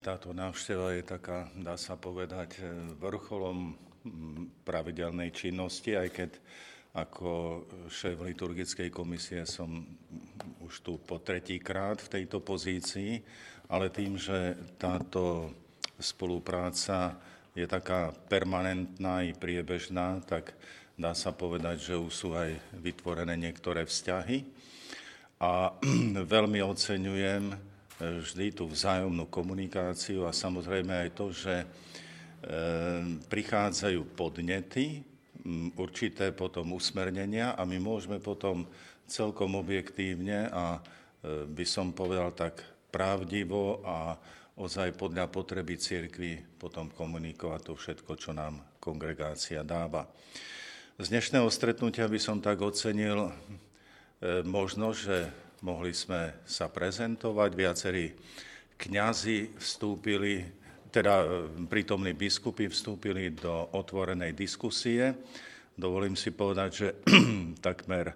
táto návšteva je taká, dá sa povedať, vrcholom pravidelnej činnosti, aj keď ako šéf liturgickej komisie som už tu po tretíkrát v tejto pozícii, ale tým, že táto spolupráca je taká permanentná i priebežná, tak dá sa povedať, že už sú aj vytvorené niektoré vzťahy. A veľmi oceňujem vždy tú vzájomnú komunikáciu a samozrejme aj to, že prichádzajú podnety, určité potom usmernenia a my môžeme potom celkom objektívne a by som povedal tak pravdivo a ozaj podľa potreby cirkvi potom komunikovať to všetko, čo nám kongregácia dáva. Z dnešného stretnutia by som tak ocenil možnosť, že mohli sme sa prezentovať, viacerí kňazi vstúpili, teda prítomní biskupy vstúpili do otvorenej diskusie. Dovolím si povedať, že takmer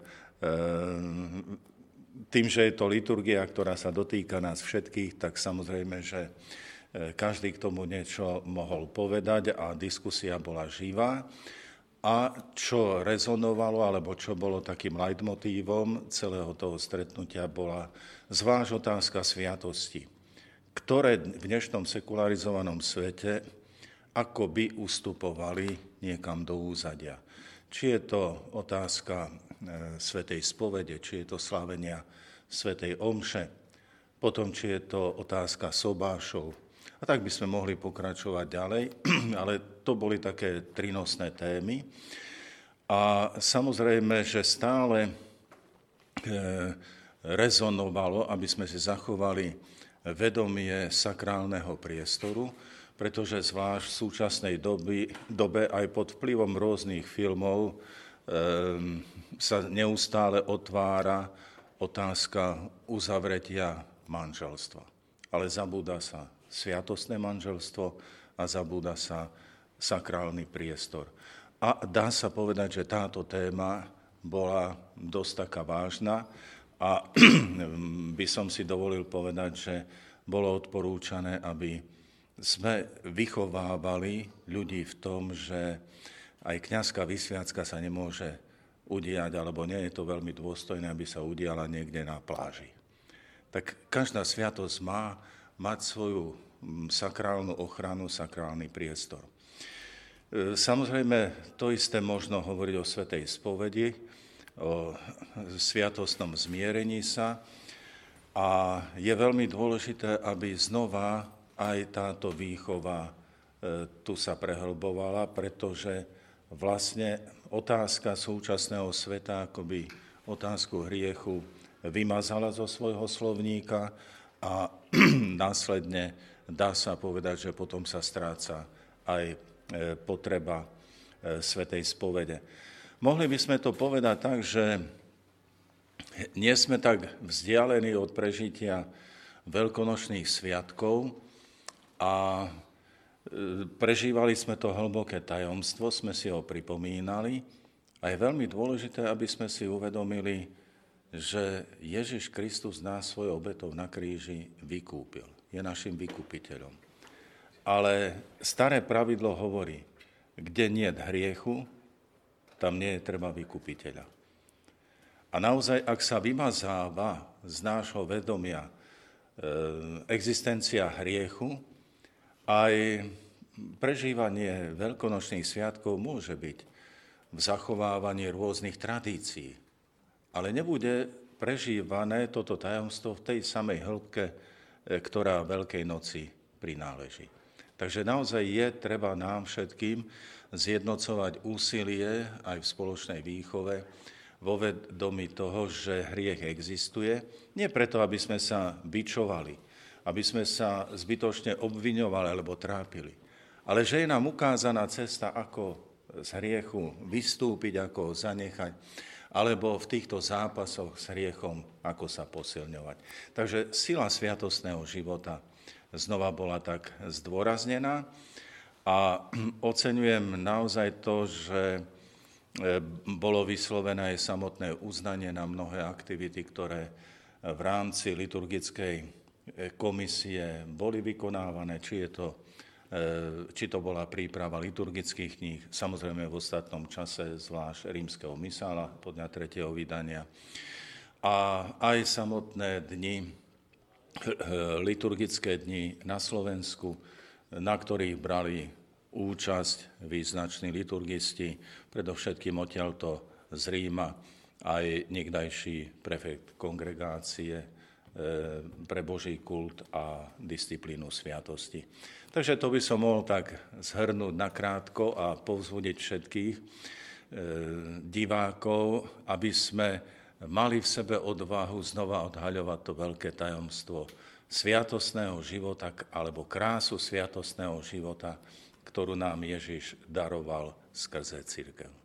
tým, že je to liturgia, ktorá sa dotýka nás všetkých, tak samozrejme, že každý k tomu niečo mohol povedať a diskusia bola živá. A čo rezonovalo, alebo čo bolo takým leitmotívom celého toho stretnutia, bola zvlášť otázka sviatosti, ktoré v dnešnom sekularizovanom svete akoby ustupovali niekam do úzadia. Či je to otázka svätej spovede, či je to slávenia svätej omše, potom či je to otázka sobášov. A tak by sme mohli pokračovať ďalej, ale to boli také trinosné témy. A samozrejme, že stále rezonovalo, aby sme si zachovali vedomie sakrálneho priestoru, pretože zvlášť v súčasnej dobe aj pod vplyvom rôznych filmov sa neustále otvára otázka uzavretia manželstva. Ale zabúda sa sviatostné manželstvo a zabúda sa sakrálny priestor. A dá sa povedať, že táto téma bola dosť taká vážna a by som si dovolil povedať, že bolo odporúčané, aby sme vychovávali ľudí v tom, že aj kňazská vysviacka sa nemôže udiať, alebo nie je to veľmi dôstojné, aby sa udiala niekde na pláži. Tak každá sviatosť má mať svoju sakrálnu ochranu, sakrálny priestor. Samozrejme, to isté možno hovoriť o svätej spovedi, o sviatostnom zmierení sa a je veľmi dôležité, aby znova aj táto výchova tu sa prehlbovala, pretože vlastne otázka súčasného sveta akoby otázku hriechu vymazala zo svojho slovníka a následne dá sa povedať, že potom sa stráca aj potreba svätej spovede. Mohli by sme to povedať tak, že nie sme tak vzdialení od prežitia veľkonočných sviatkov a prežívali sme to hlboké tajomstvo, sme si ho pripomínali a je veľmi dôležité, aby sme si uvedomili, že Ježiš Kristus nás svojou obetou na kríži vykúpil. Je našim vykupiteľom. Ale staré pravidlo hovorí, kde niet hriechu, tam nie je treba vykupiteľa. A naozaj, ak sa vymazáva z nášho vedomia existencia hriechu, aj prežívanie veľkonočných sviatkov môže byť v zachovávaní rôznych tradícií. Ale nebude prežívané toto tajomstvo v tej samej hĺbke, ktorá Veľkej noci prináleží. Takže naozaj je treba nám všetkým zjednocovať úsilie aj v spoločnej výchove vo vedomí toho, že hriech existuje. Nie preto, aby sme sa bičovali, aby sme sa zbytočne obviňovali alebo trápili, ale že je nám ukázaná cesta, ako z hriechu vystúpiť, ako ho zanechať, alebo v týchto zápasoch s hriechom, ako sa posilňovať. Takže sila sviatostného života znova bola tak zdôraznená a oceňujem naozaj to, že bolo vyslovené aj samotné uznanie na mnohé aktivity, ktoré v rámci liturgickej komisie boli vykonávané, či to bola príprava liturgických kníh, samozrejme v ostatnom čase zvlášť rímskeho misála podľa 3. vydania. A aj samotné dni, liturgické dni na Slovensku, na ktorých brali účasť význační liturgisti, predovšetkým odtiaľto z Ríma, aj niekdajší prefekt kongregácie pre Boží kult a disciplínu sviatosti. Takže to by som mohol tak zhrnúť nakrátko a povzbudiť všetkých divákov, aby sme mali v sebe odvahu znova odhaľovať to veľké tajomstvo sviatostného života alebo krásu sviatostného života, ktorú nám Ježiš daroval skrze cirkev.